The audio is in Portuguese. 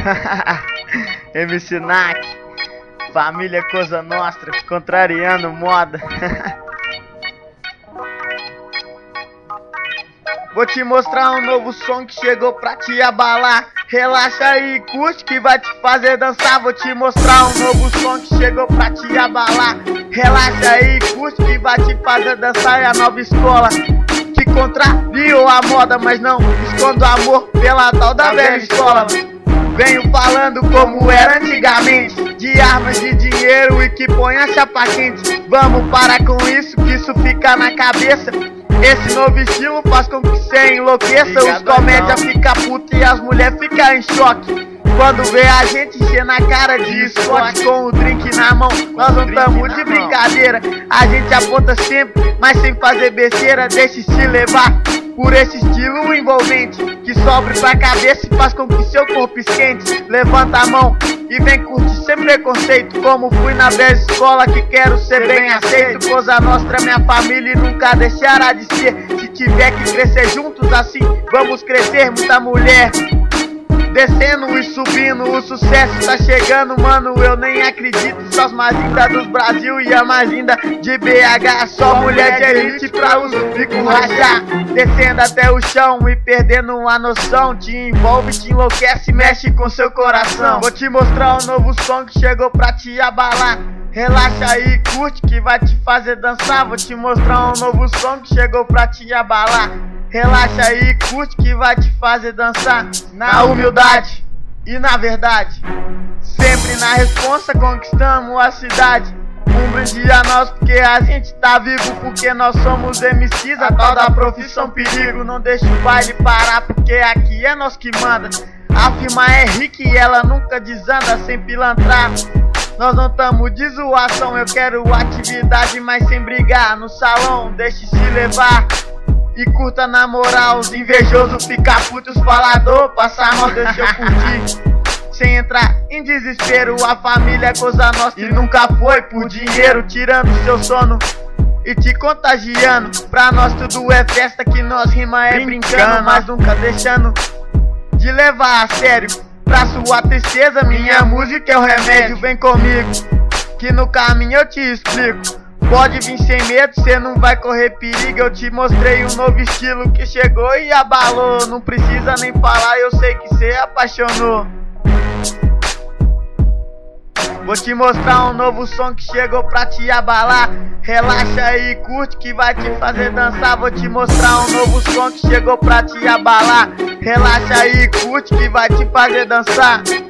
MC Nak, família Cosa Nostra, contrariando moda. Vou te mostrar um novo som que chegou pra te abalar. Relaxa aí, curte que vai te fazer dançar. Vou te mostrar um novo som que chegou pra te abalar. Relaxa aí, curte que vai te fazer dançar. É a nova escola que contrariou a moda, mas não escondo amor pela tal da velha escola. Venho falando como era antigamente, de armas, de dinheiro e que põe a chapa quente. Vamos parar com isso, que isso fica na cabeça. Esse novo estilo faz com que cê enlouqueça. Os comédia fica puto e as mulheres ficam em choque quando vê a gente enchendo a cara de Scott com o drink na mão. Nós não tamo de brincadeira, a gente aponta sempre, mas sem fazer besteira. Deixe-se levar por esse estilo envolvente que sobe pra cabeça e faz com que seu corpo esquente. Levanta a mão e vem curtir sem preconceito, como fui na bela escola que quero ser bem aceito. Cosa Nostra, minha família e nunca deixará de ser. Se tiver que crescer juntos assim, vamos crescer. Muita mulher descendo e subindo, o sucesso tá chegando, mano, eu nem acredito. Só as mais lindas do Brasil e a mais linda de BH. Só mulher de elite pra os ricos rachar, descendo até o chão e perdendo a noção. Te envolve, te enlouquece, mexe com seu coração. Vou te mostrar um novo som que chegou pra te abalar. Relaxa aí, curte que vai te fazer dançar. Vou te mostrar um novo som que chegou pra te abalar. Relaxa aí, curte que vai te fazer dançar. Na humildade e na verdade, sempre na responsa conquistamos a cidade. Um brinde a nós porque a gente tá vivo, porque nós somos MCs, a tal da profissão perigo. Não deixa o baile parar porque aqui é nós que manda. A firma é rica e ela nunca desanda sem pilantrar. Nós não tamo de zoação, eu quero atividade, mas sem brigar. No salão, deixe-se levar e curta na moral. Os invejosos fica puto, os falador passa mal, deixa eu curtir sem entrar em desespero. A família é Cosa Nostra e nunca foi por dinheiro, tirando seu sono e te contagiando. Pra nós tudo é festa, que nós rima é brincando, mas nunca deixando de levar a sério. Pra sua tristeza, minha música é o remédio. Vem comigo, que no caminho eu te explico. Pode vir sem medo, cê não vai correr perigo. Eu te mostrei um novo estilo que chegou e abalou. Não precisa nem falar, eu sei que cê apaixonou. Vou te mostrar um novo som que chegou pra te abalar. Relaxa aí, curte que vai te fazer dançar. Vou te mostrar um novo som que chegou pra te abalar. Relaxa aí, curte que vai te fazer dançar.